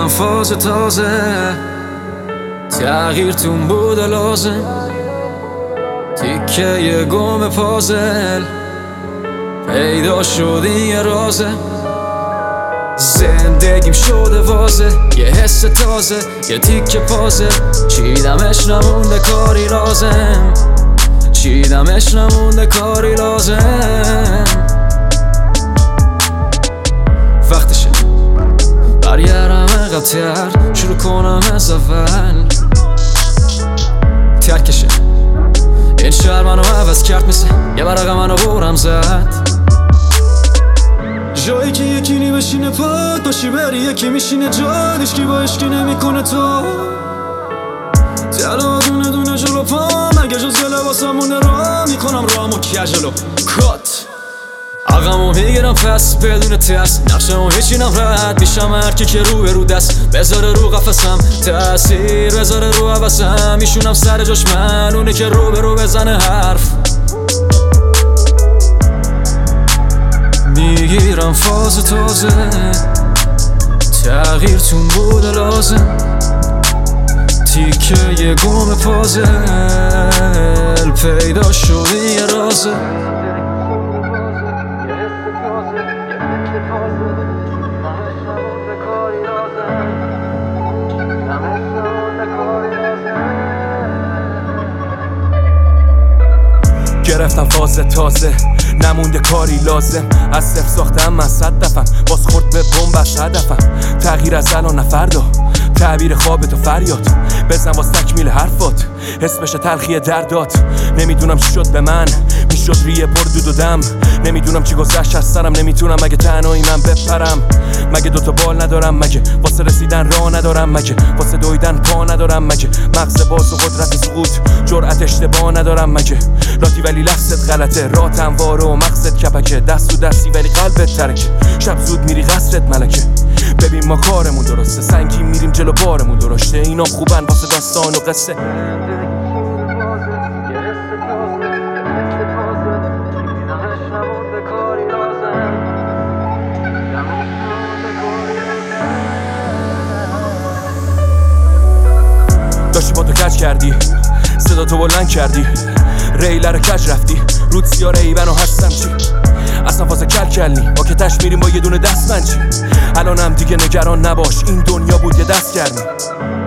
میگیرم فاز تازه، تغییر تون بود لازم، تیکه یه گم پازل پیدا شد این یه رازه. زندگیم شده واضح، یه حس تازه، یه تیکه پازل چیدمش نمونده کاری لازم، چیدمش نمونده کاری لازم. وقتشه برگردم عقب‌تر، شروع کنم از اول. ترکشه این شهر منو عوض کرد، مثل یه برقه منو برم زد. جایی که یکی نی بشینه پاد باشی بری، یکی میشینه جاد هیچکی با عشقی نمیکنه تو. دلا دونه دونه جلو پام، اگه جز لباسم مونه را میکنم رامو کجلو کات. عقمو میگیرم پس بدون تست، نقشمو میچینم رد میشم هرکی که رو دست بذاره رو قفصم، تأثیر بذاره رو حوثم، میشونم سر جاش من اونه که رو بزنه حرف. میگیرم فاز تازه، تغییر تون بود لازم، تیکه یه گم پازل پیدا شد یه رازه. گرفتم فاز تازه، نمونده کاری لازم، از صفر ساختم من 100 دفعه، باز خورد به بمبش هدفم. تغییر از الان نه فردا، تعبیر خوابت و فریاد بزن واس تکمیل حرفات، حس بشه تلخی دردات. نمیدونم چی شد به من، میشد ریه پر دود و دم، نمیدونم چی گذشت از سرم، نمیتونم مگه تنهایی من بپرم، مگه دوتا بال ندارم، مگه واسه رسیدن راه ندارم، مگه واسه دویدن پا ندارم، مگه مغز باز و قدرت سقوط جرأت اشتباه ندارم، مگه لاتی ولی لحظت غلطه، رات انواره و مغزت کپکه، دست و دستی ولی قلبت ترکه، شب زود میری قصرت ملکه. ببین ما کارمون درسته، سنگین میریم جلو بارمون درشته، اینا خوبن واسه داستان و قصه. داشتی با تو کج کردی، صدا تو بلند کردی، ریله رو کج رفتی، رود سیاره ایبنو هستم چی؟ اصلا فاز کلنی با که تش میریم با یه دونه دست من چی؟ الانم دیگه نگران نباش، این دنیا بود یه دست کردی.